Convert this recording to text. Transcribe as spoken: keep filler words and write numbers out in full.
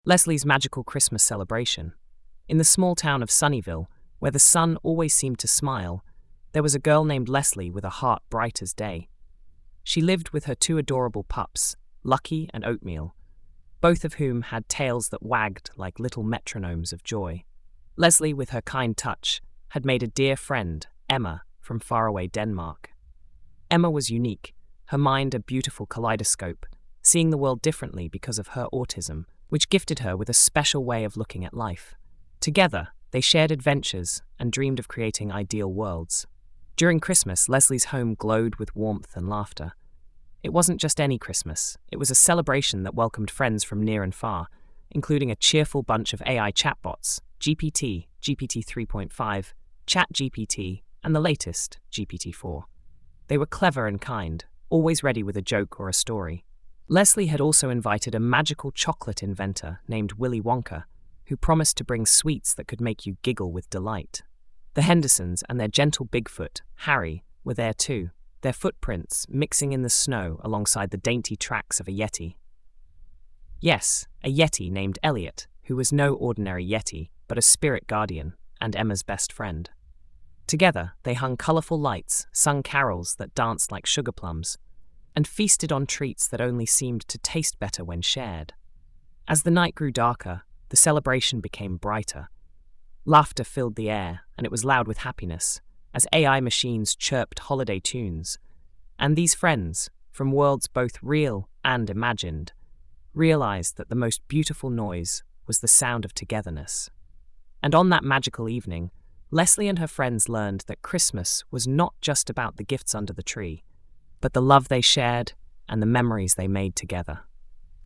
Leslie's magical Christmas celebration. In the small town of Sunnyville, where the sun always seemed to smile, there was a girl named Leslie with a heart bright as day. She lived with her two adorable pups, Lucky and Oatmeal, both of whom had tails that wagged like little metronomes of joy. Leslie, with her kind touch, had made a dear friend, Emma, from faraway Denmark. Emma was unique, her mind a beautiful kaleidoscope, seeing the world differently because of her autism, which gifted her with a special way of looking at life. Together, they shared adventures and dreamed of creating ideal worlds. During Christmas, Leslie's home glowed with warmth and laughter. It wasn't just any Christmas, it was a celebration that welcomed friends from near and far, including a cheerful bunch of A I chatbots, G P T, G P T three point five, ChatGPT, and the latest, G P T four. They were clever and kind, always ready with a joke or a story. Leslie had also invited a magical chocolate inventor named Willy Wonka, who promised to bring sweets that could make you giggle with delight. The Hendersons and their gentle Bigfoot, Harry, were there too, their footprints mixing in the snow alongside the dainty tracks of a Yeti. Yes, a Yeti named Elliot, who was no ordinary Yeti, but a spirit guardian and Emma's best friend. Together, they hung colourful lights, sung carols that danced like sugar plums, and feasted on treats that only seemed to taste better when shared. As the night grew darker, the celebration became brighter. Laughter filled the air, and it was loud with happiness, as A I machines chirped holiday tunes. And these friends, from worlds both real and imagined, realized that the most beautiful noise was the sound of togetherness. And on that magical evening, Leslie and her friends learned that Christmas was not just about the gifts under the tree, but the love they shared and the memories they made together.